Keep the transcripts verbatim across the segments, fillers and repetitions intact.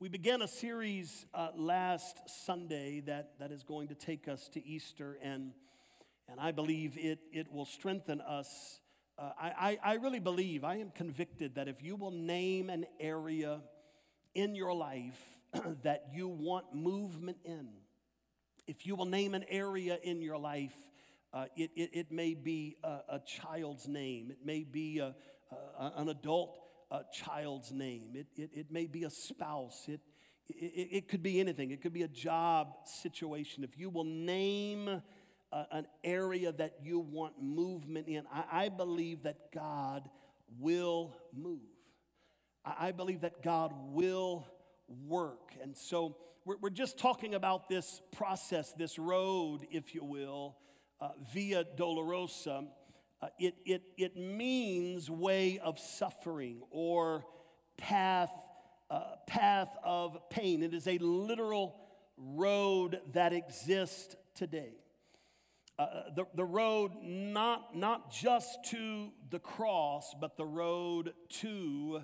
We began a series uh, last Sunday that, that is going to take us to Easter, and, and I believe it, it will strengthen us. Uh, I, I, I really believe, I am convicted that if you will name an area in your life that you want movement in, if you will name an area in your life, uh, it, it, it may be a, a child's name, it may be a, a, an adult a child's name. It, it, it may be a spouse. It, it, it could be anything. It could be a job situation. If you will name uh, an area that you want movement in, I, I believe that God will move. I, I believe that God will work. And so we're, we're just talking about this process, this road, if you will, uh, Via Dolorosa. Uh, it, it, it means way of suffering or path, uh, path of pain. It is a literal road that exists today. Uh, the, the road not, not just to the cross, but the road to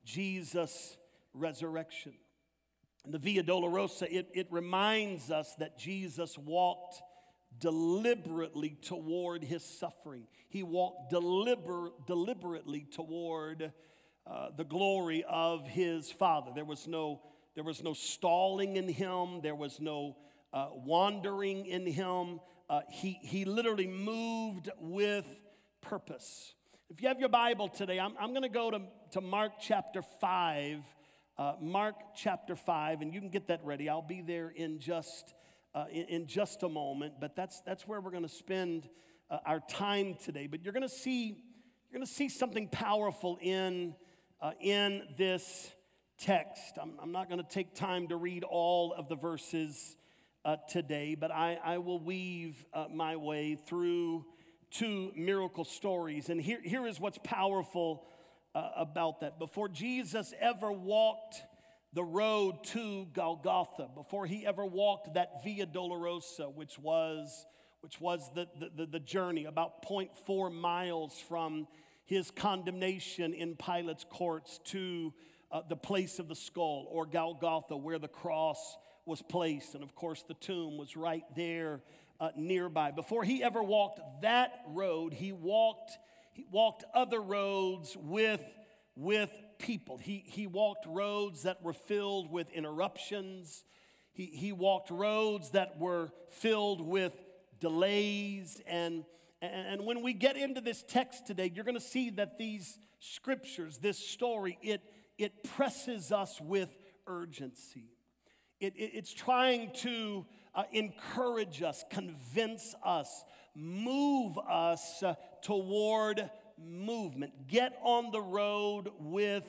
Jesus' resurrection. And the Via Dolorosa, it, it reminds us that Jesus walked deliberately toward his suffering. He walked deliber- deliberately toward uh, the glory of his Father. There was no, there was no stalling in him. There was no uh, wandering in him. Uh, he, he literally moved with purpose. If you have your Bible today, I'm, I'm going to go to, to Mark chapter five. Uh, Mark chapter five, and you can get that ready. I'll be there in just Uh, in, in just a moment, but that's that's where we're going to spend uh, our time today. But you're going to see you're going to see something powerful in uh, in this text. I'm, I'm not going to take time to read all of the verses uh, today, but I, I will weave uh, my way through two miracle stories. And here here is what's powerful uh, about that. Before Jesus ever walked the road to Golgotha, before he ever walked that Via Dolorosa, which was, which was the, the, the journey about zero point four miles from his condemnation in Pilate's courts to uh, the place of the skull, or Golgotha, where the cross was placed. And of course, the tomb was right there uh, nearby. Before he ever walked that road, he walked, he walked other roads with, with people. He, he walked roads that were filled with interruptions. He, he walked roads that were filled with delays. And, and when we get into this text today, you're going to see that these scriptures, this story, it, it presses us with urgency. It, it, it's trying to uh, encourage us, convince us, move us uh, toward movement. Get on the road with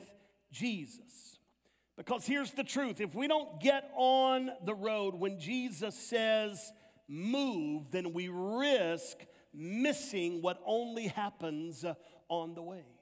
Jesus. Because here's the truth. If we don't get on the road when Jesus says move, then we risk missing what only happens on the way.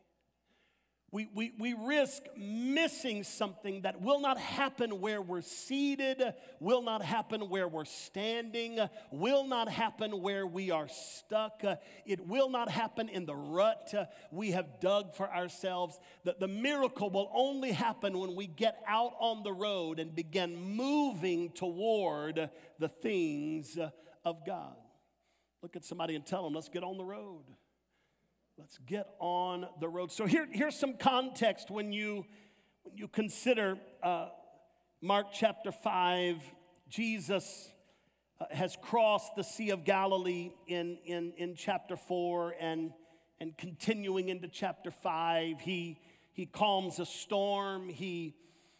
We, we, we risk missing something that will not happen where we're seated, will not happen where we're standing, will not happen where we are stuck. It will not happen in the rut we have dug for ourselves. The, the miracle will only happen when we get out on the road and begin moving toward the things of God. Look at somebody and tell them, let's get on the road. Let's get on the road. So here, here's some context when you, when you consider uh, Mark chapter five. Jesus uh, has crossed the Sea of Galilee in, in, in chapter four, and, and continuing into chapter five, he, he calms a storm. He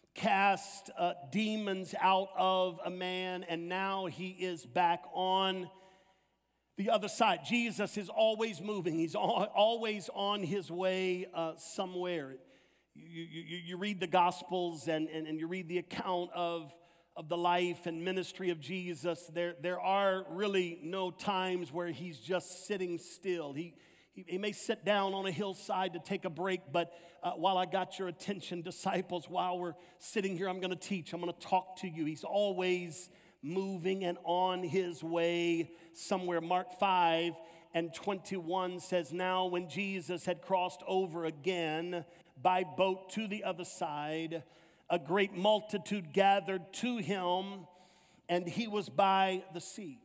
cast uh, demons out of a man, and now he is back on the other side. Jesus is always moving. He's always on his way uh, somewhere. You, you, you read the Gospels and, and, and you read the account of, of the life and ministry of Jesus. There, there are really no times where he's just sitting still. He, he, he may sit down on a hillside to take a break, but uh, while I got your attention, disciples, while we're sitting here, I'm going to teach. I'm going to talk to you. He's always moving and on his way somewhere. Mark five and twenty-one says, now when Jesus had crossed over again by boat to the other side, a great multitude gathered to him, and he was by the sea.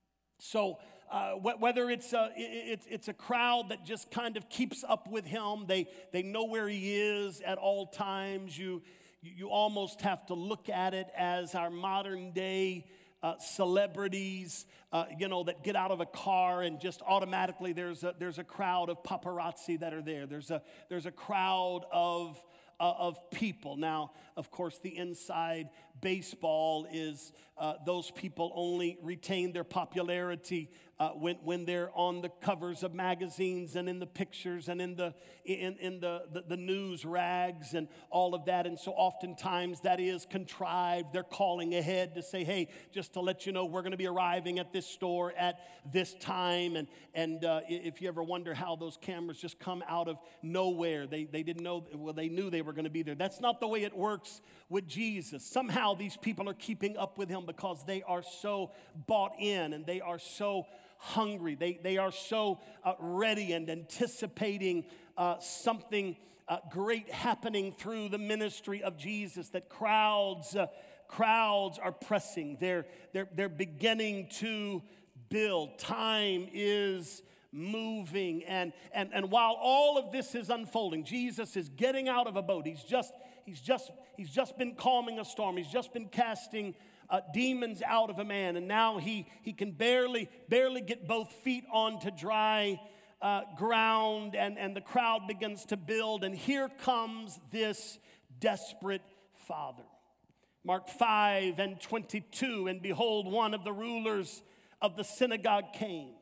So uh, wh- whether it's a, it, it's a crowd that just kind of keeps up with him, they, they know where he is at all times. You, you almost have to look at it as our modern day uh, celebrities, uh, you know, that get out of a car and just automatically there's a, there's a crowd of paparazzi that are there. There's a, there's a crowd of Uh, of people. Now, of course, the inside baseball is uh, those people only retain their popularity uh, when, when they're on the covers of magazines and in the pictures and in the in, in the, the, the news rags and all of that. And so oftentimes that is contrived. They're calling ahead to say, hey, just to let you know, we're going to be arriving at this store at this time. And, and uh, if you ever wonder how those cameras just come out of nowhere, they, they didn't know, well, they knew they were going to be there. That's not the way it works with Jesus. Somehow these people are keeping up with him because they are so bought in and they are so hungry. They, they are so uh, ready and anticipating uh, something uh, great happening through the ministry of Jesus, that crowds uh, crowds are pressing. They're, they're, they're beginning to build. Time is moving. And, and, and while all of this is unfolding, Jesus is getting out of a boat. He's just, he's just, he's just been calming a storm. He's just been casting uh, demons out of a man. And now he, he can barely, barely get both feet onto dry uh, ground. And, and the crowd begins to build. And here comes this desperate father. Mark five and twenty-two, and behold, one of the rulers of the synagogue came,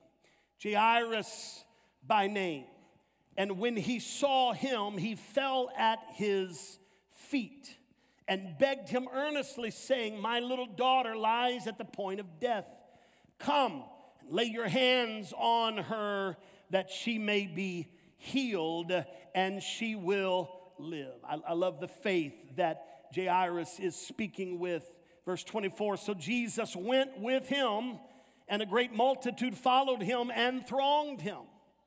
Jairus by name. And when he saw him, he fell at his feet and begged him earnestly, saying, my little daughter lies at the point of death. Come, lay your hands on her that she may be healed and she will live. I, I love the faith that Jairus is speaking with. Verse twenty-four, so Jesus went with him, and a great multitude followed him and thronged him.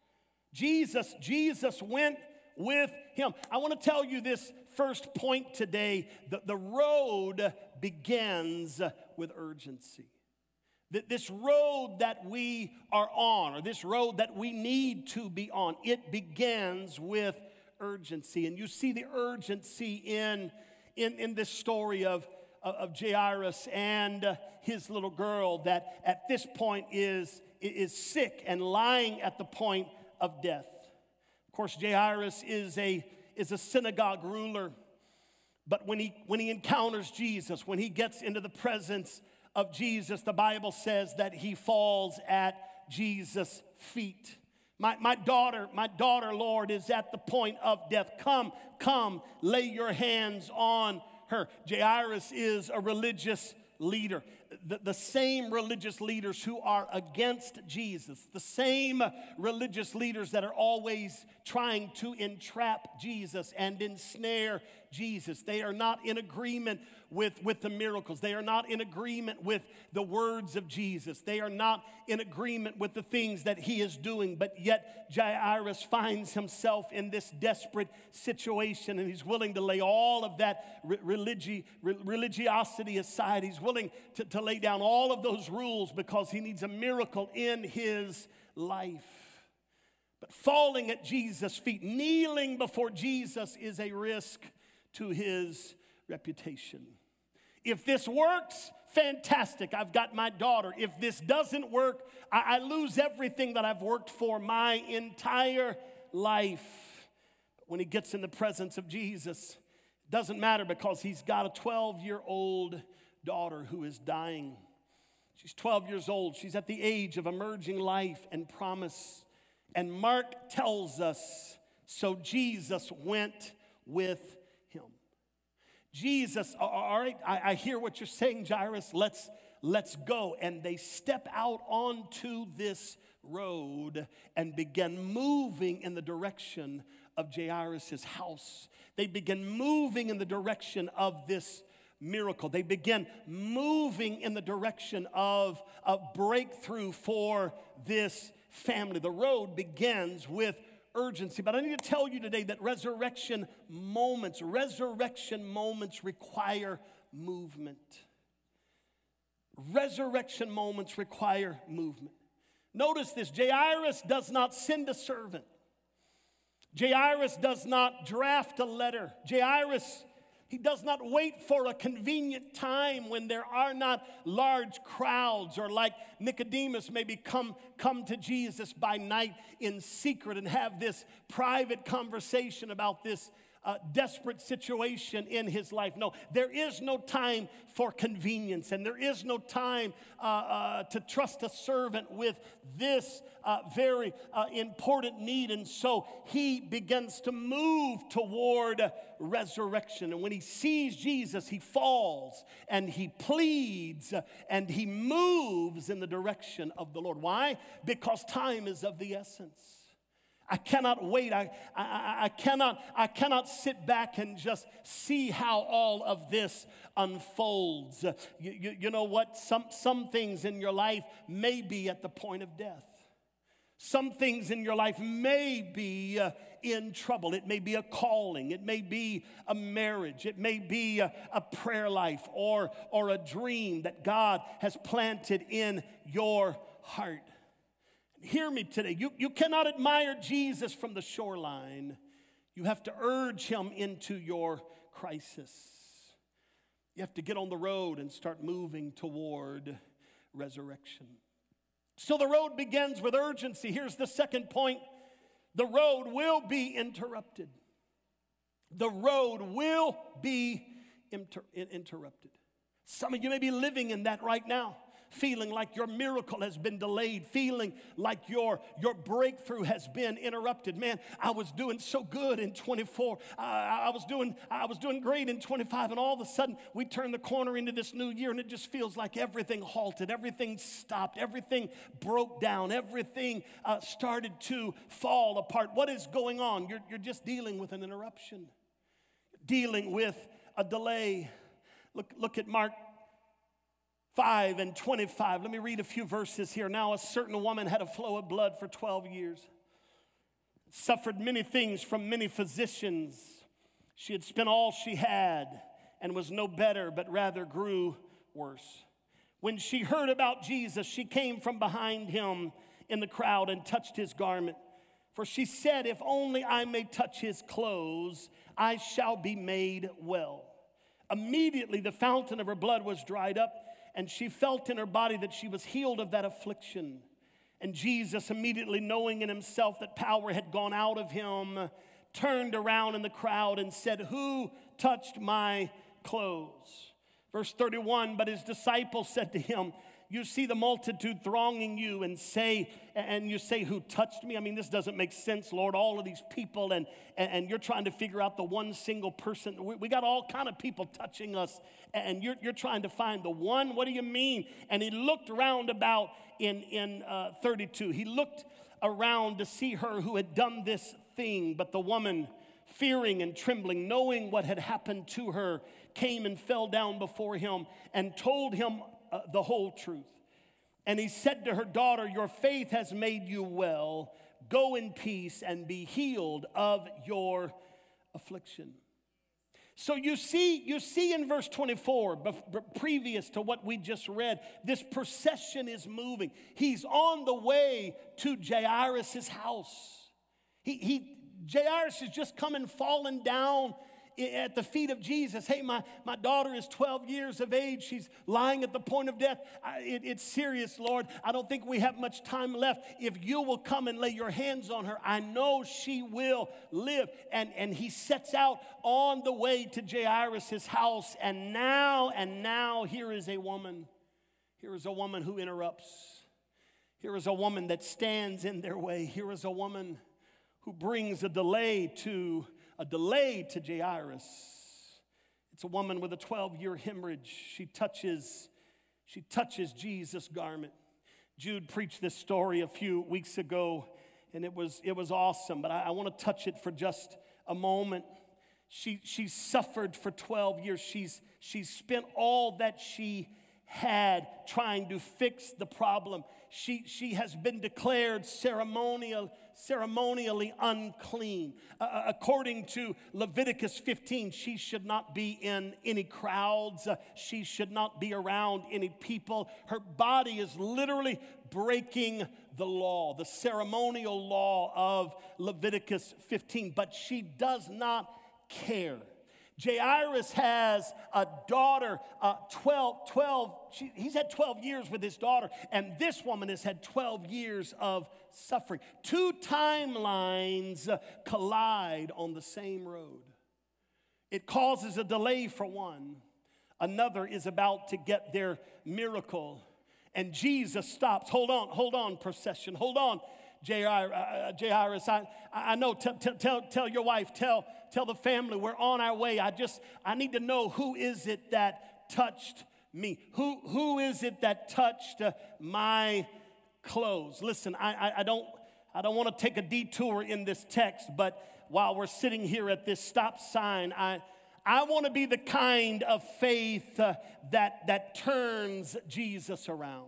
Jesus, Jesus went with him. I want to tell you this first point today. The, the road begins with urgency. That this road that we are on, or this road that we need to be on, it begins with urgency. And you see the urgency in, in, in this story of of Jairus and uh, his little girl that at this point is, is sick and lying at the point of death. Of course, Jairus is a, is a synagogue ruler, but when he, when he encounters Jesus, when he gets into the presence of Jesus, the Bible says that he falls at Jesus' feet. My, my daughter, my daughter, Lord, is at the point of death. Come, come, lay your hands on her. Jairus is a religious leader. The, the same religious leaders who are against Jesus, the same religious leaders that are always trying to entrap Jesus and ensnare Jesus. They are not in agreement with, with the miracles. They are not in agreement with the words of Jesus. They are not in agreement with the things that he is doing. But yet Jairus finds himself in this desperate situation, and he's willing to lay all of that religi- religiosity aside. He's willing to, to lay down all of those rules because he needs a miracle in his life. But falling at Jesus' feet, kneeling before Jesus, is a risk to his reputation. If this works, fantastic, I've got my daughter. If this doesn't work, I, I lose everything that I've worked for my entire life. But when he gets in the presence of Jesus, it doesn't matter because he's got a twelve-year-old daughter who is dying. She's twelve years old. She's at the age of emerging life and promise. And Mark tells us, so Jesus went with him. Jesus, all right, I, I hear what you're saying, Jairus. Let's, let's go. And they step out onto this road and begin moving in the direction of Jairus' house. They begin moving in the direction of this miracle. They begin moving in the direction of a breakthrough for this family. The road begins with urgency. But I need to tell you today that resurrection moments, resurrection moments require movement. Resurrection moments require movement. Notice this, Jairus does not send a servant. Jairus does not draft a letter. Jairus, he does not wait for a convenient time when there are not large crowds, or like Nicodemus maybe come, come to Jesus by night in secret and have this private conversation about this Uh, desperate situation in his life. No, there is no time for convenience, and there is no time uh, uh, to trust a servant with this uh, very uh, important need. And so he begins to move toward resurrection. And when he sees Jesus, he falls and he pleads and he moves in the direction of the Lord. Why? Because time is of the essence. I cannot wait. I, I, I, cannot, I cannot sit back and just see how all of this unfolds. You, you, you know what? Some, some things in your life may be at the point of death. Some things in your life may be uh, in trouble. It may be a calling. It may be a marriage. It may be a, a prayer life, or, or a dream that God has planted in your heart. Hear me today. You, you cannot admire Jesus from the shoreline. You have to urge him into your crisis. You have to get on the road and start moving toward resurrection. So the road begins with urgency. Here's the second point. The road will be interrupted. The road will be inter- interrupted. Some of you may be living in that right now. Feeling like your miracle has been delayed, feeling like your, your breakthrough has been interrupted. Man, I was doing so good in twenty-four. I, I was doing I was doing great in twenty-five, and all of a sudden we turn the corner into this new year, and it just feels like everything halted, everything stopped, everything broke down, everything uh, started to fall apart. What is going on? You're, you're just dealing with an interruption, dealing with a delay. Look, look at Mark five and twenty-five. Let me read a few verses here. Now a certain woman had a flow of blood for twelve years, suffered many things from many physicians. She had spent all she had and was no better, but rather grew worse. When she heard about Jesus, she came from behind him in the crowd and touched his garment. For she said, if only I may touch his clothes, I shall be made well. Immediately the fountain of her blood was dried up, and she felt in her body that she was healed of that affliction. And Jesus, immediately knowing in himself that power had gone out of him, turned around in the crowd and said, who touched my clothes? Verse thirty-one, but his disciples said to him, you see the multitude thronging you and say, and you say, who touched me? I mean, this doesn't make sense, Lord. All of these people, and, and you're trying to figure out the one single person. We, we got all kind of people touching us, and you're, you're trying to find the one. What do you mean? And he looked around about in, in uh, thirty-two. He looked around to see her who had done this thing, but the woman, fearing and trembling, knowing what had happened to her, came and fell down before him and told him Uh, the whole truth. And he said to her, daughter, your faith has made you well. Go in peace and be healed of your affliction. So you see, you see in verse twenty-four, bef- previous to what we just read, this procession is moving. He's on the way to Jairus' house. He, he, Jairus has just come and fallen down at the feet of Jesus. Hey, my, my daughter is twelve years of age. She's lying at the point of death. I, it, it's serious, Lord. I don't think we have much time left. If you will come and lay your hands on her, I know she will live. And, and he sets out on the way to Jairus' house. And now, and now, here is a woman. Here is a woman who interrupts. Here is a woman that stands in their way. Here is a woman who brings a delay to A delay to Jairus. It's a woman with a twelve-year hemorrhage. She touches, she touches Jesus' garment. Jude preached this story a few weeks ago, and it was, it was awesome, but I, I want to touch it for just a moment. She, she suffered for twelve years. She's, she's spent all that she had trying to fix the problem. She, she has been declared ceremonial, ceremonially unclean. Uh, according to Leviticus fifteen, she should not be in any crowds. Uh, she should not be around any people. Her body is literally breaking the law, the ceremonial law of Leviticus fifteen. But she does not care. Jairus has a daughter, uh, twelve, twelve she, he's had twelve years with his daughter, and this woman has had twelve years of suffering. Two timelines uh, collide on the same road. It causes a delay for one. Another is about to get their miracle, and Jesus stops. Hold on, hold on, procession, hold on. Jairus, I, I know, tell, tell, tell your wife, tell, tell the family, we're on our way. I just, I need to know, who is it that touched me? Who, who is it that touched uh, my clothes? Listen, I, I, I don't, I don't want to take a detour in this text, but while we're sitting here at this stop sign, I, I want to be the kind of faith uh, that, that turns Jesus around.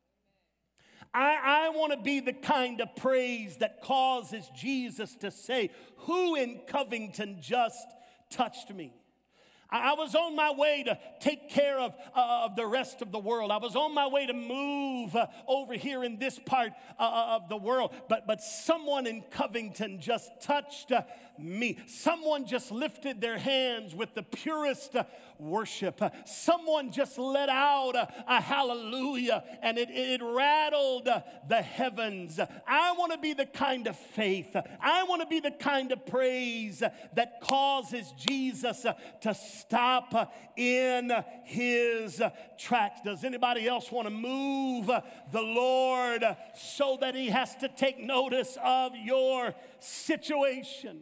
I, I want to be the kind of praise that causes Jesus to say, who in Covington just touched me? I, I was on my way to take care of, uh, of the rest of the world. I was on my way to move uh, over here in this part uh, of the world. But, but someone in Covington just touched uh, me. Someone just lifted their hands with the purest uh, worship. Uh, someone just let out uh, a hallelujah, and it, it rattled uh, the heavens. I want to be the kind of faith. I want to be the kind of praise uh, that causes Jesus uh, to stop uh, in uh, his uh, tracks. Does anybody else want to move uh, the Lord uh, so that he has to take notice of your situation?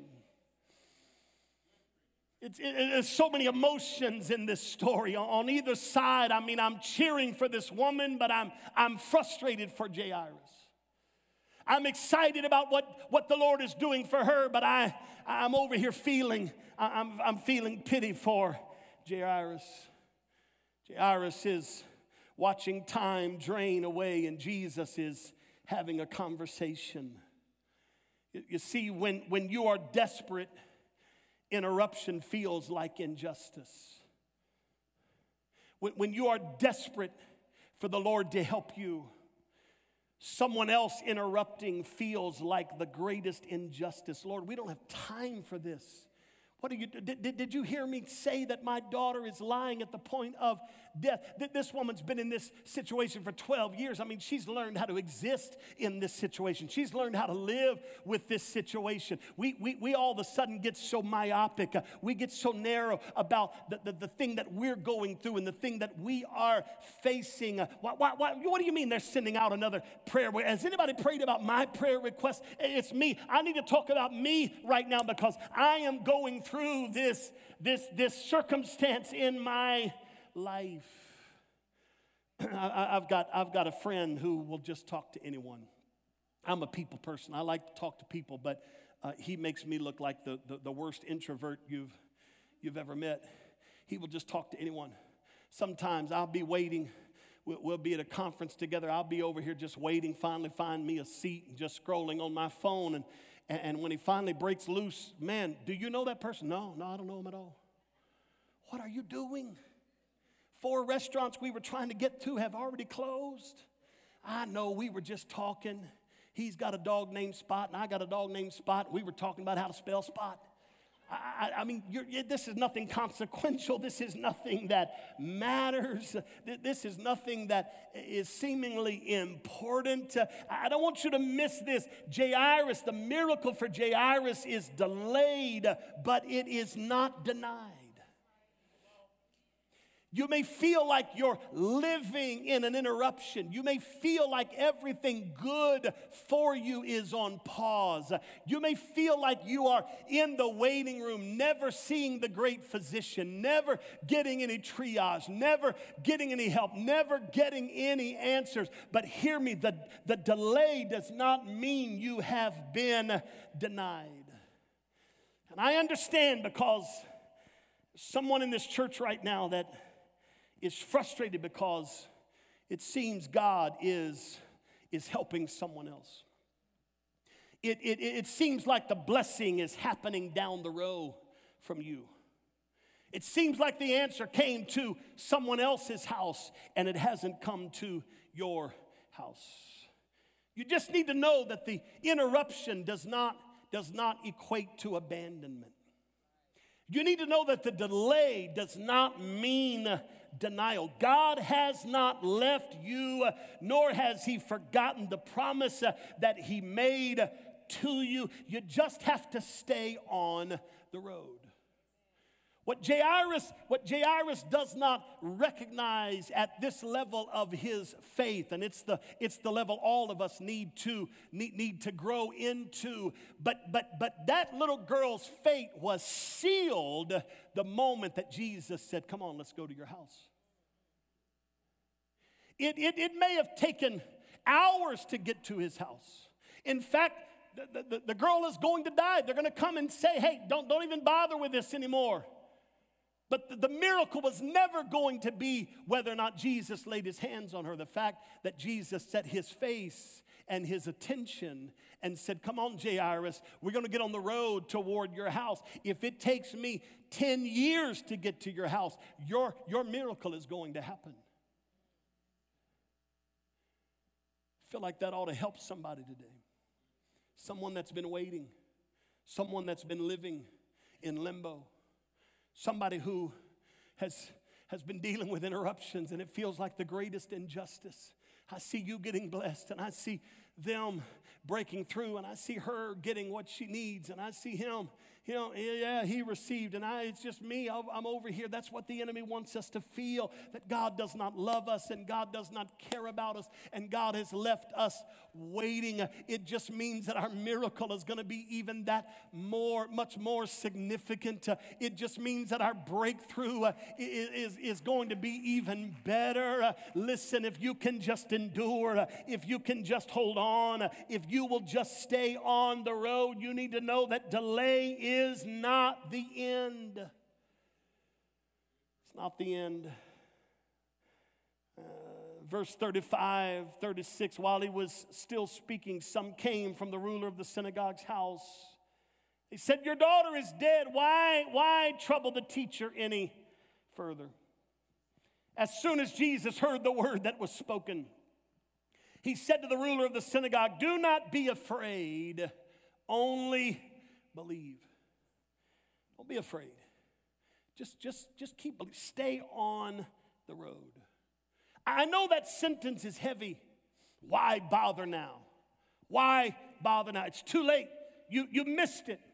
It's, it, there's so many emotions in this story. On either side, I mean, I'm cheering for this woman, but I'm, I'm frustrated for Jairus. I'm excited about what, what the Lord is doing for her, but I, I'm over here feeling, I'm, I'm feeling pity for Jairus. Jairus is watching time drain away, and Jesus is having a conversation. You, you see, when, when you are desperate, interruption feels like injustice. When, when you are desperate for the Lord to help you, someone else interrupting feels like the greatest injustice. Lord, we don't have time for this. What are you, did, did you hear me say that my daughter is lying at the point of death? This woman's been in this situation for twelve years. I mean, she's learned how to exist in this situation. She's learned how to live with this situation. We, we, we all of a sudden get so myopic. Uh, we get so narrow about the, the, the thing that we're going through and the thing that we are facing. Uh, why, why, why, what do you mean they're sending out another prayer? Has anybody prayed about my prayer request? It's me. I need to talk about me right now because I am going through through this, this, this circumstance in my life. I, I've got, I've got a friend who will just talk to anyone. I'm a people person. I like to talk to people, but uh, he makes me look like the, the, the worst introvert you've, you've ever met. He will just talk to anyone. Sometimes I'll be waiting. We'll, we'll be at a conference together. I'll be over here just waiting, finally find me a seat and just scrolling on my phone. And And when he finally breaks loose, man, do you know that person? No, no, I don't know him at all. What are you doing? Four restaurants we were trying to get to have already closed. I know, we were just talking. He's got a dog named Spot, and I got a dog named Spot. We were talking about how to spell Spot. I, I mean, you're, this is nothing consequential. This is nothing that matters. This is nothing that is seemingly important. I don't want you to miss this. Jairus, the miracle for Jairus is delayed, but it is not denied. You may feel like you're living in an interruption. You may feel like everything good for you is on pause. You may feel like you are in the waiting room, never seeing the great physician, never getting any triage, never getting any help, never getting any answers. But hear me, the, the delay does not mean you have been denied. And I understand, because someone in this church right now that is frustrated because it seems God is, is helping someone else. It, it, it seems like the blessing is happening down the road from you. It seems like the answer came to someone else's house and it hasn't come to your house. You just need to know that the interruption does not, does not equate to abandonment. You need to know that the delay does not mean denial. God has not left you, nor has he forgotten the promise that he made to you. You just have to stay on the road. What Jairus, what Jairus does not recognize at this level of his faith, and it's the, it's the level all of us need to, need, need to grow into, but, but, but that little girl's fate was sealed the moment that Jesus said, come on, let's go to your house. It, it, it may have taken hours to get to his house. In fact, the, the, the girl is going to die. They're going to come and say, hey, don't, don't even bother with this anymore. But the, the miracle was never going to be whether or not Jesus laid his hands on her. The fact that Jesus set his face and his attention and said, come on, Jairus, we're going to get on the road toward your house. If it takes me ten years to get to your house, your, your miracle is going to happen. I feel like that ought to help somebody today. Someone that's been waiting. Someone that's been living in limbo. Somebody who has, has been dealing with interruptions and it feels like the greatest injustice. I see you getting blessed and I see them breaking through and I see her getting what she needs and I see him, you know, yeah, he received and I, it's just me, I'm over here. That's what the enemy wants us to feel, that God does not love us and God does not care about us and God has left us waiting. It just means that our miracle is going to be even that more, much more significant. It just means that our breakthrough is, is going to be even better. Listen, if you can just endure, if you can just hold on, if you will just stay on the road, you need to know that delay is not the end. It's not the end. Uh, verse thirty-five, thirty-six, while he was still speaking, some came from the ruler of the synagogue's house. He said, your daughter is dead. Why, why trouble the teacher any further? As soon as Jesus heard the word that was spoken, he said to the ruler of the synagogue, do not be afraid, only believe. Don't be afraid. Just, just, just keep believing. Stay on the road. I know that sentence is heavy. Why bother now? Why bother now? It's too late. You, you missed it.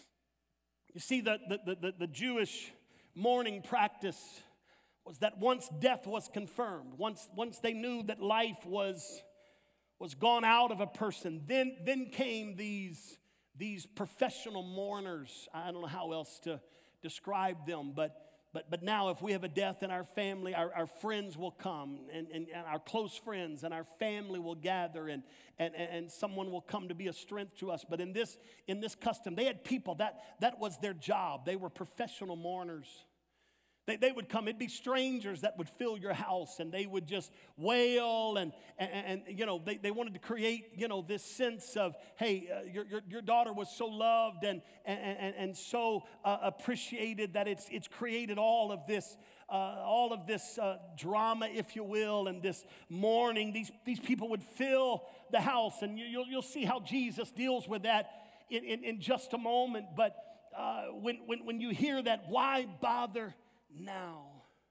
You see, the, the, the, the Jewish mourning practice was that once death was confirmed, once, once they knew that life was, was gone out of a person, then, then came these, these professional mourners. I don't know how else to describe them, but But, but now if we have a death in our family, our, our friends will come, and, and, and our close friends and our family will gather, and, and, and someone will come to be a strength to us. But in this, in this custom, they had people, that, that was their job. They were professional mourners. They, they would come. It'd be strangers that would fill your house, and they would just wail, and, and, and you know, they, they wanted to create, you know, this sense of, hey, uh, your, your, your daughter was so loved and, and, and, and so uh, appreciated that it's, it's created all of this, uh, all of this uh, drama, if you will, and this mourning. These, these people would fill the house, and you, you'll, you'll see how Jesus deals with that in, in, in just a moment. But uh, when, when, when you hear that, why bother now?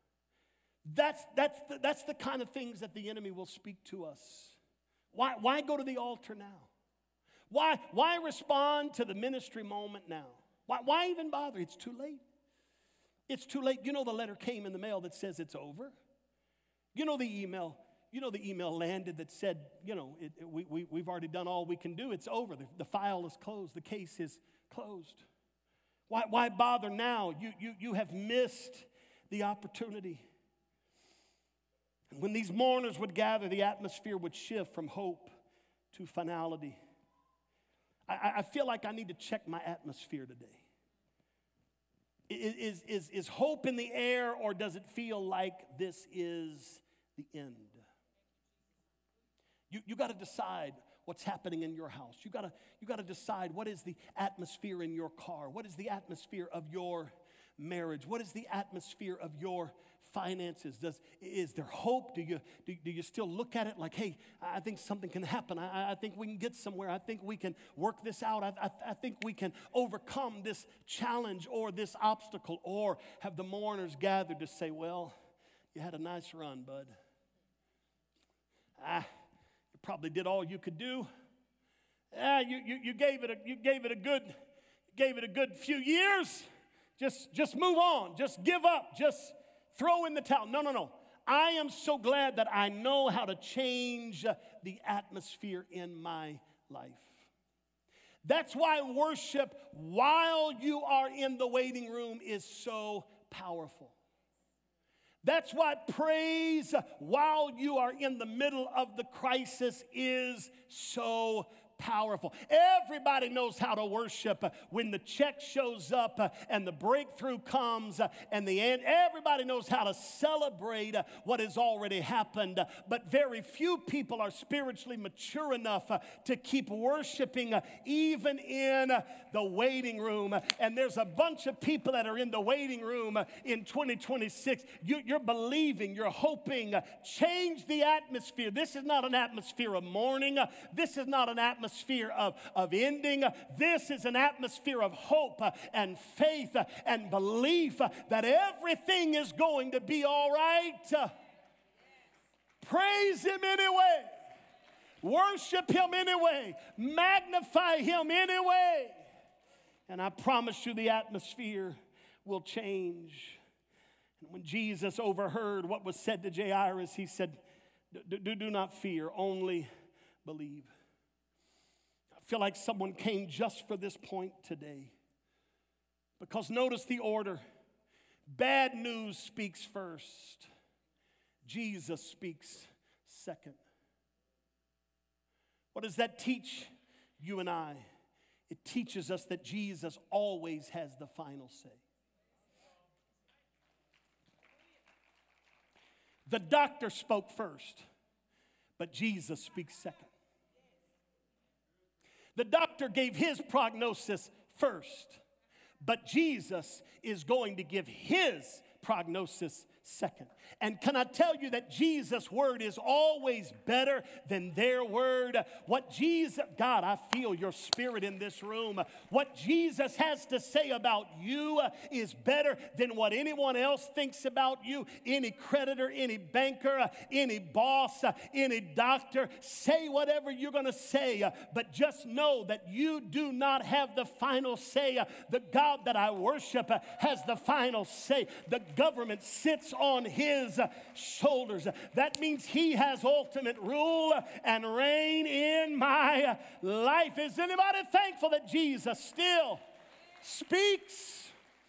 That's, that's, the, that's the kind of things that the enemy will speak to us. Why, why go to the altar now? Why, why respond to the ministry moment now? Why, why even bother? It's too late. It's too late. You know the letter came in the mail that says it's over. You know the email. You know the email landed that said, you know, it, it, we, we, we've already done all we can do. It's over. The, the file is closed. The case is closed. Why, why bother now? You, you, you have missed the opportunity. And when these mourners would gather, the atmosphere would shift from hope to finality. I, I feel like I need to check my atmosphere today. Is, is, is hope in the air, or does it feel like this is the end? You, you got to decide what's happening in your house. You got to you got to decide what is the atmosphere in your car. What is the atmosphere of your marriage? What is the atmosphere of your finances? Does, is there hope? Do you, do, do you still look at it like, hey, I think something can happen. I, I think we can get somewhere. I think we can work this out. I, I, I think we can overcome this challenge or this obstacle. Or have the mourners gathered to say, well, you had a nice run, bud. Ah, you probably did all you could do. Ah, you, you, you gave it a, you gave it a good, gave it a good few years. Just, just move on. Just give up. Just throw in the towel. No, no, no. I am so glad that I know how to change the atmosphere in my life. That's why worship while you are in the waiting room is so powerful. That's why praise while you are in the middle of the crisis is so powerful. Everybody knows how to worship when the check shows up and the breakthrough comes and the end. Everybody knows how to celebrate what has already happened, but very few people are spiritually mature enough to keep worshiping even in the waiting room. And there's a bunch of people that are in the waiting room in twenty twenty-six. You, you're believing, you're hoping. Change the atmosphere. This is not an atmosphere of mourning. This is not an atmosphere of, of ending. This is an atmosphere of hope and faith and belief that everything is going to be all right. Praise Him anyway. Worship Him anyway. Magnify Him anyway. And I promise you the atmosphere will change. And when Jesus overheard what was said to Jairus, He said, do, do not fear, only believe. I feel like someone came just for this point today. Because notice the order. Bad news speaks first. Jesus speaks second. What does that teach you and I? It teaches us that Jesus always has the final say. The doctor spoke first, but Jesus speaks second. The doctor gave his prognosis first, but Jesus is going to give His prognosis second. And can I tell you that Jesus' word is always better than their word? What Jesus, God, I feel your spirit in this room. What Jesus has to say about you is better than what anyone else thinks about you. Any creditor, any banker, any boss, any doctor, say whatever you're going to say, but just know that you do not have the final say. The God that I worship has the final say. The government sits on His shoulders. That means He has ultimate rule and reign in my life. Is anybody thankful that Jesus still speaks?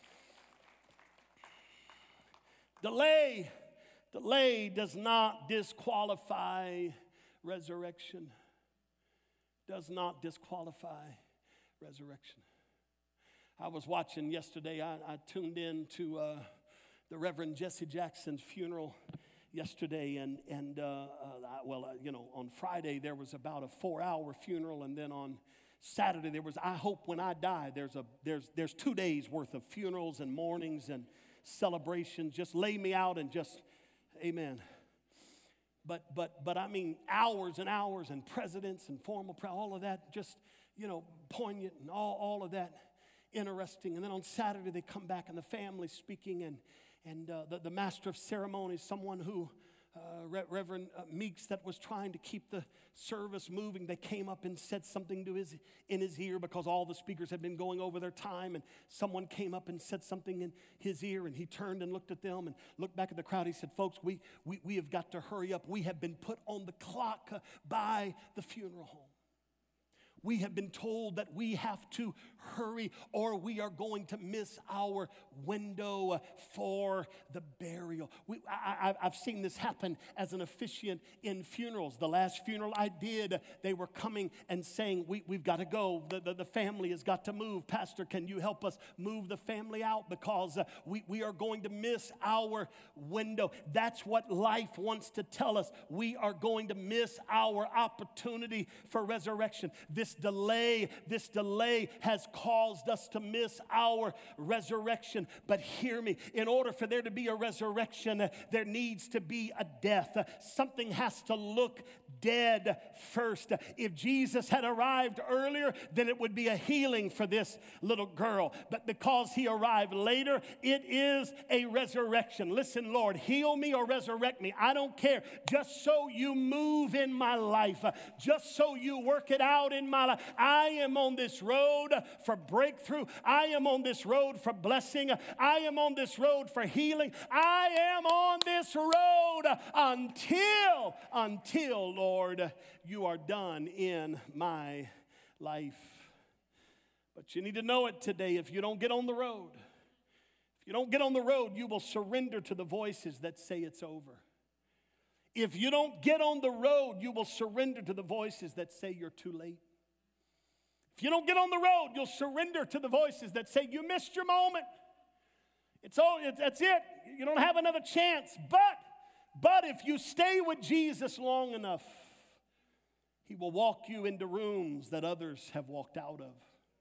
Delay, delay does not disqualify resurrection. Does not disqualify resurrection. I was watching yesterday, I, I tuned in to uh, the Reverend Jesse Jackson's funeral yesterday, and, and uh, uh, well, uh, you know, on Friday there was about a four-hour funeral, and then on Saturday there was, I hope when I die, there's, a, there's, there's two days worth of funerals and mournings and celebrations. Just lay me out and just, amen. But, but, but I mean, hours and hours and presidents and formal, all of that, just, you know, poignant and all, all of that interesting. And then on Saturday they come back and the family speaking, and And uh, the, the master of ceremonies, someone who, uh, Re- Reverend uh, Meeks, that was trying to keep the service moving, they came up and said something to his in his ear because all the speakers had been going over their time, and someone came up and said something in his ear, and he turned and looked at them and looked back at the crowd. He said, folks, we, we, we have got to hurry up. We have been put on the clock uh, by the funeral home. we have been told that we have to hurry or we are going to miss our window for the burial. We, I, I've seen this happen as an officiant in funerals. The last funeral I did, they were coming and saying, we, we've got to go. The, the, the family has got to move. Pastor, can you help us move the family out because uh, we, we are going to miss our window. That's what life wants to tell us. We are going to miss our opportunity for resurrection. This delay, this delay has caused us to miss our resurrection. But hear me, in order for there to be a resurrection, uh, there needs to be a death. Uh, something has to look dead first. Uh, if Jesus had arrived earlier, then it would be a healing for this little girl. But because he arrived later, it is a resurrection. Listen, Lord, heal me or resurrect me. I don't care. Just so you move in my life, uh, just so you work it out in my life. I am on this road for breakthrough. I am on this road for blessing. I am on this road for healing. I am on this road until, until, Lord, you are done in my life. But you need to know it today. If you don't get on the road, if you don't get on the road, you will surrender to the voices that say it's over. If you don't get on the road, you will surrender to the voices that say you're too late. If you don't get on the road, you'll surrender to the voices that say you missed your moment. It's all, it's, that's it. You don't have another chance. But, but if you stay with Jesus long enough, he will walk you into rooms that others have walked out of.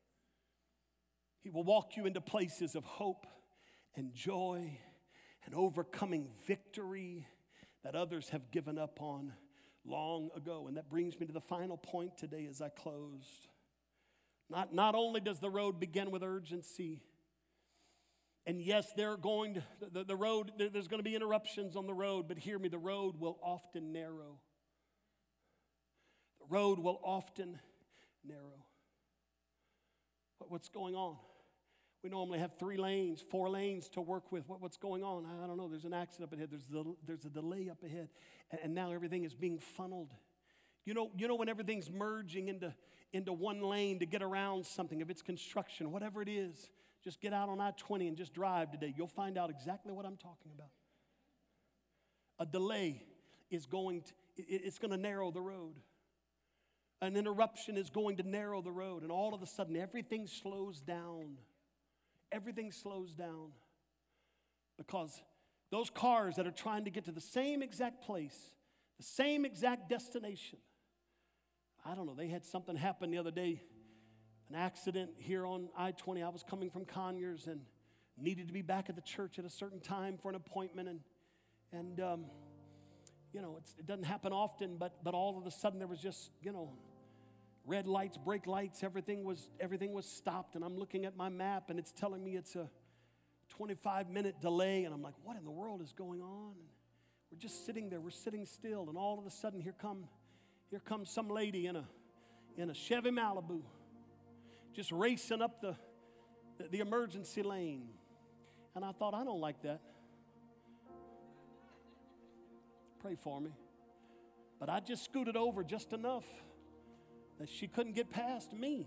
He will walk you into places of hope and joy and overcoming victory that others have given up on long ago. And that brings me to the final point today as I close. Not, not only does the road begin with urgency, and yes, they're going to, the, the road, there, there's going to be interruptions on the road, but hear me, the road will often narrow. The road will often narrow. What, what's going on? We normally have three lanes, four lanes to work with. What, what's going on? I don't know. There's an accident up ahead. There's, the, there's a delay up ahead. And, and now everything is being funneled. You know, you know when everything's merging into, into one lane to get around something, if it's construction, whatever it is, just get out on I twenty and just drive today. You'll find out exactly what I'm talking about. A delay is going to, it, it's going to narrow the road. An interruption is going to narrow the road. And all of a sudden, everything slows down. Everything slows down because those cars that are trying to get to the same exact place, the same exact destination, I don't know, they had something happen the other day, an accident here on I twenty. I was coming from Conyers and needed to be back at the church at a certain time for an appointment. And, and um, you know, it's, it doesn't happen often, but, but all of a sudden there was just, you know, red lights, brake lights, everything was, everything was stopped. And I'm looking at my map, and it's telling me it's a twenty-five minute delay. And I'm like, what in the world is going on? And we're just sitting there. We're sitting still. And all of a sudden, here come, here comes some lady in a, in a Chevy Malibu, just racing up the, the, the emergency lane. And I thought, I don't like that. Pray for me. But I just scooted over just enough that she couldn't get past me.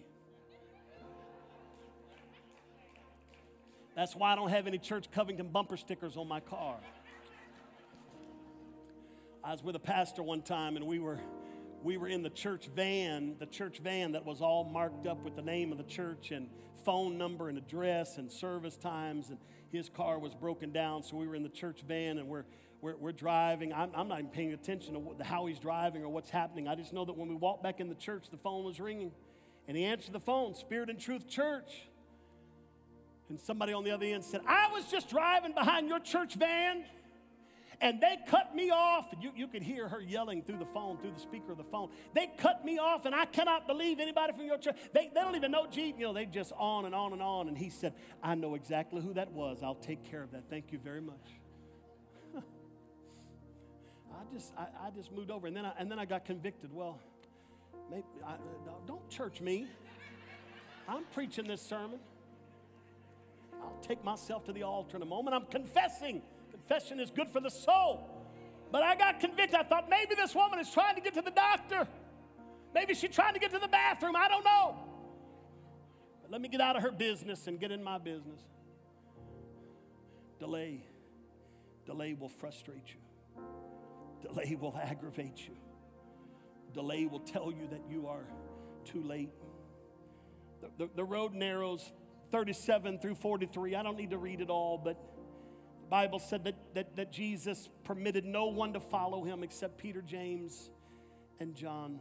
That's why I don't have any Church Covington bumper stickers on my car. I was with a pastor one time, and we were we were in the church van, the church van that was all marked up with the name of the church and phone number and address and service times, and his car was broken down, so we were in the church van, and we're We're, we're driving. I'm, I'm not even paying attention to what, how he's driving or what's happening. I just know that when we walked back in the church, the phone was ringing. And he answered the phone, Spirit and Truth Church. And somebody on the other end said, I was just driving behind your church van, and they cut me off. And you, you could hear her yelling through the phone, through the speaker of the phone. They cut me off, and I cannot believe anybody from your church. They, they don't even know Jesus. You know, they just on and on and on. And he said, I know exactly who that was. I'll take care of that. Thank you very much. I just, I, I just moved over, and then I, and then I got convicted. Well, maybe I, don't church me. I'm preaching this sermon. I'll take myself to the altar in a moment. I'm confessing. Confession is good for the soul. But I got convicted. I thought maybe this woman is trying to get to the doctor. Maybe she's trying to get to the bathroom. I don't know. But let me get out of her business and get in my business. Delay. Delay will frustrate you. Delay will aggravate you. Delay will tell you that you are too late. The, the, the road narrows thirty-seven through forty-three. I don't need to read it all, but the Bible said that, that, that Jesus permitted no one to follow him except Peter, James, and John.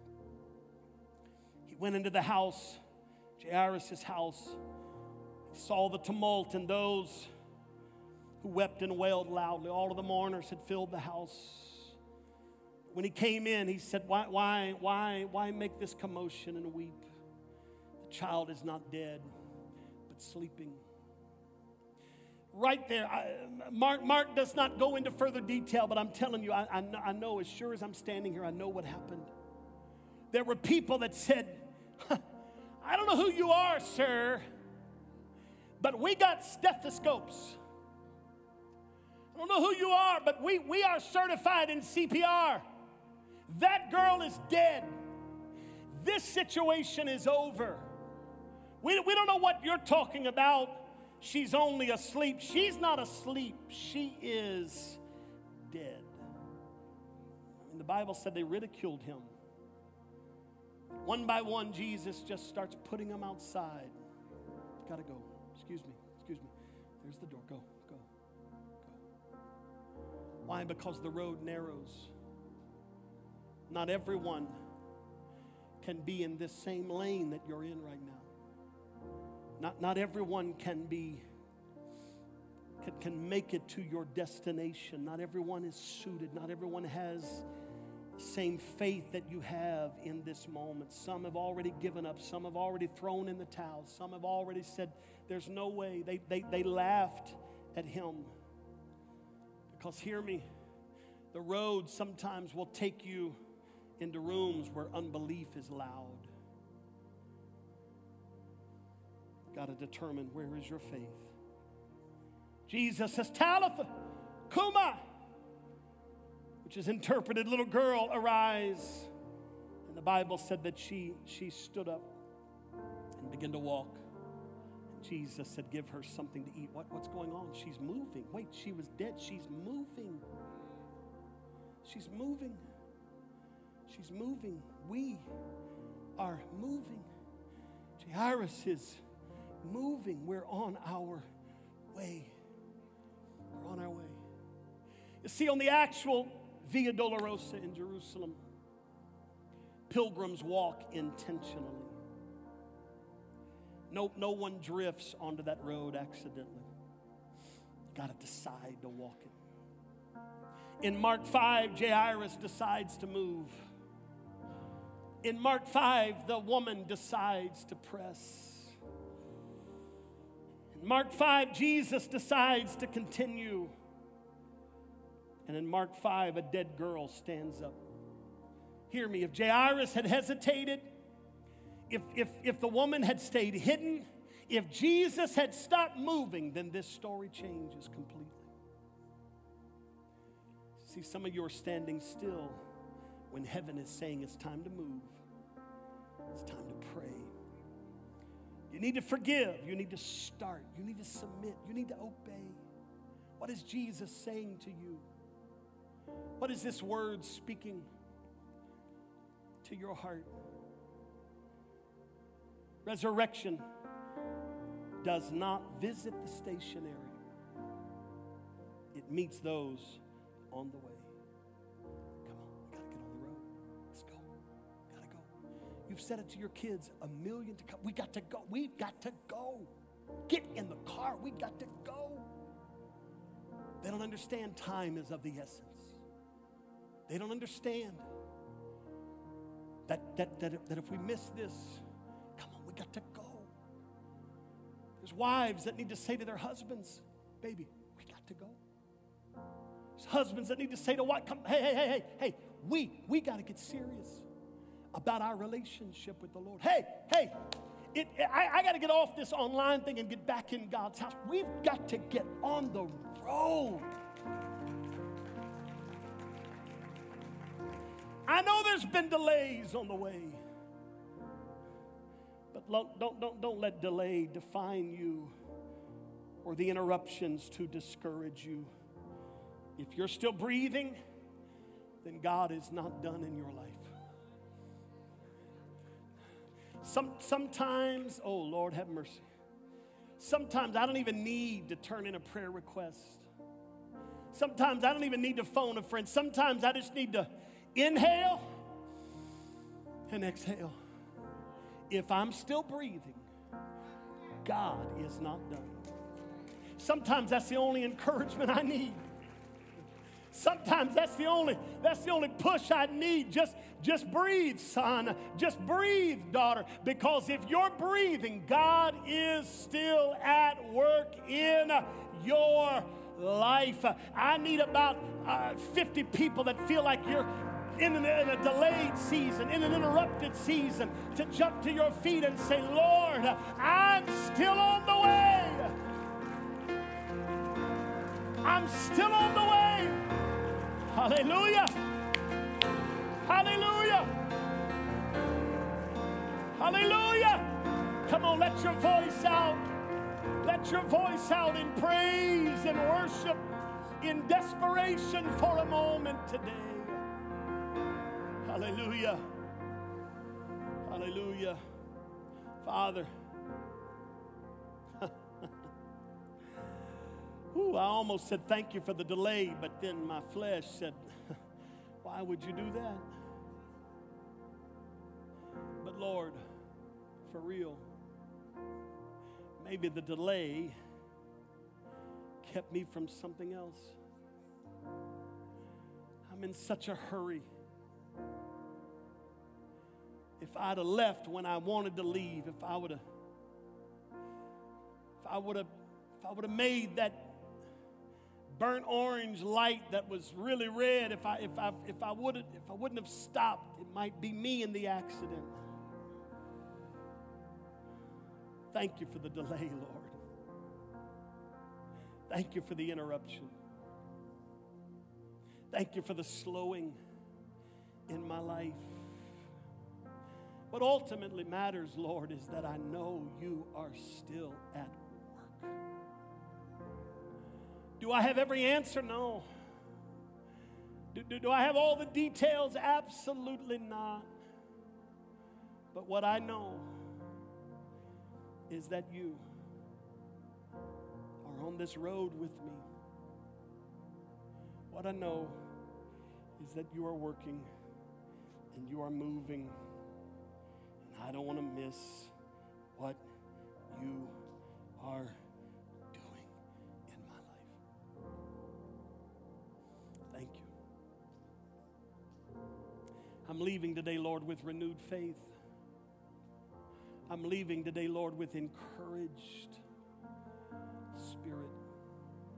He went into the house, Jairus' house. He saw the tumult and those who wept and wailed loudly. All of the mourners had filled the house. When he came in, he said, why, why, why, why make this commotion and weep? The child is not dead, but sleeping. Right there, I, Mark, Mark does not go into further detail, but I'm telling you, I, I, know, I know as sure as I'm standing here, I know what happened. There were people that said, I don't know who you are, sir, but we got stethoscopes. I don't know who you are, but we, we are certified in C P R. That girl is dead. This situation is over. We, we don't know what you're talking about. She's only asleep. She's not asleep. She is dead. And the Bible said they ridiculed him. One by one, Jesus just starts putting them outside. Gotta go. Excuse me. Excuse me. There's the door. Go. Go. Go. Why? Because the road narrows. Not everyone can be in this same lane that you're in right now. Not, not everyone can be, can, can make it to your destination. Not everyone is suited. Not everyone has the same faith that you have in this moment. Some have already given up. Some have already thrown in the towel. Some have already said, there's no way. They, they, they laughed at him. Because hear me, the road sometimes will take you into rooms where unbelief is loud. Got to determine, where is your faith? Jesus says, Talitha Cumi, which is interpreted, little girl, arise. And the Bible said that she, she stood up and began to walk. And Jesus said, give her something to eat. What, what's going on? She's moving. Wait, she was dead. She's moving. She's moving. She's moving. We are moving. Jairus is moving. We're on our way. We're on our way. You see, on the actual Via Dolorosa in Jerusalem, pilgrims walk intentionally. No, no one drifts onto that road accidentally. You got to decide to walk it. In Mark five, Jairus decides to move. In Mark five, the woman decides to press. In Mark five, Jesus decides to continue. And in Mark five, a dead girl stands up. Hear me, if Jairus had hesitated, if, if, if the woman had stayed hidden, if Jesus had stopped moving, then this story changes completely. See, some of you are standing still when heaven is saying it's time to move. It's time to pray. You need to forgive. You need to start. You need to submit. You need to obey. What is Jesus saying to you? What is this word speaking to your heart? Resurrection does not visit the stationary. It meets those on the way. Come on, we gotta get on the road. Let's go. Gotta go. You've said it to your kids a million to come. We got to go. We've got to go. Get in the car. We got to go. They don't understand time is of the essence. They don't understand that, that, that, if, that if we miss this, come on, we got to go. There's wives that need to say to their husbands, baby, we got to go. There's husbands that need to say to wife, come, hey, hey, hey, hey, hey, we, we got to get serious about our relationship with the Lord. Hey, hey, it, I, I got to get off this online thing and get back in God's house. We've got to get on the road. I know there's been delays on the way. But don't, don't, don't let delay define you or the interruptions to discourage you. If you're still breathing, then God is not done in your life. Some, sometimes, oh Lord, have mercy. Sometimes I don't even need to turn in a prayer request. Sometimes I don't even need to phone a friend. Sometimes I just need to inhale and exhale. If I'm still breathing, God is not done. Sometimes that's the only encouragement I need. Sometimes that's the only that's the only push I need. Just just breathe, son. Just breathe, daughter. Because if you're breathing, God is still at work in your life. I need about uh, fifty people that feel like you're in, an, in a delayed season, in an interrupted season, to jump to your feet and say, Lord, I'm still on the way. I'm still on the way. Hallelujah. Hallelujah. Hallelujah. Come on, let your voice out. Let your voice out in praise and worship, in desperation for a moment today. Hallelujah. Hallelujah. Father. Ooh, I almost said thank you for the delay, but then my flesh said, why would you do that? But Lord, for real, maybe the delay kept me from something else. I'm in such a hurry. If I'd have left when I wanted to leave, if I would have, if I would have, if I would have made that burnt orange light that was really red, if I if I if I wouldn't if I wouldn't have stopped, it might be me in the accident. Thank you for the delay, Lord. Thank you for the interruption. Thank you for the slowing in my life. What ultimately matters, Lord, is that I know you are still at work. Do I have every answer? No. Do, do, do I have all the details? Absolutely not. But what I know is that you are on this road with me. What I know is that you are working and you are moving. And I don't want to miss what you are doing in my life. Thank you. I'm leaving today, Lord, with renewed faith. I'm leaving today, Lord, with encouraged spirit,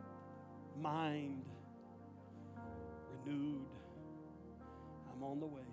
mind renewed. I'm on the way.